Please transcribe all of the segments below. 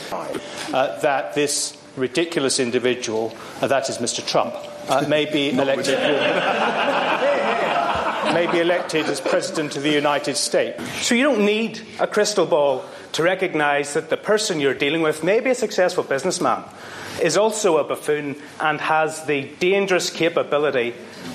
that this ridiculous individual, that is Mr. Trump, may be elected as President of the United States. So you don't need a crystal ball to recognise that the person you're dealing with, maybe a successful businessman, is also a buffoon and has the dangerous capability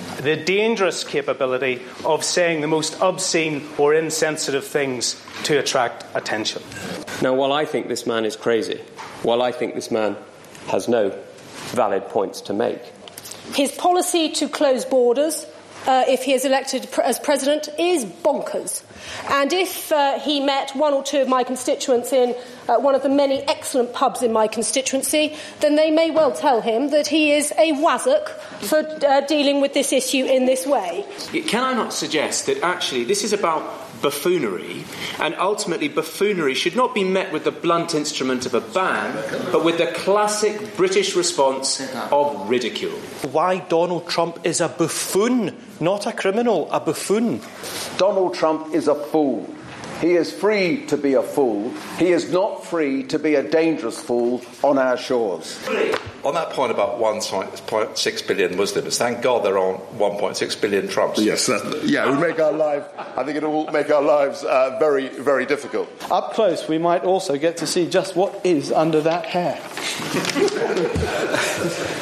of saying the most obscene or insensitive things to attract attention. Now, while I think this man is crazy, while I think this man has no valid points to make, his policy to close borders, if he is elected as president, is bonkers. And if he met one or two of my constituents in one of the many excellent pubs in my constituency, then they may well tell him that he is a wazzock for dealing with this issue in this way. Can I not suggest that actually this is about buffoonery, and ultimately buffoonery should not be met with the blunt instrument of a ban, but with the classic British response of ridicule? Why Donald Trump is a buffoon, not a criminal, a buffoon. Donald Trump is a fool. He is free to be a fool. He is not free to be a dangerous fool on our shores. On that point about 1.6 billion Muslims, thank God there aren't 1.6 billion Trumps. Yes, we make our lives. I think it will make our lives very, very difficult. Up close, we might also get to see just what is under that hair.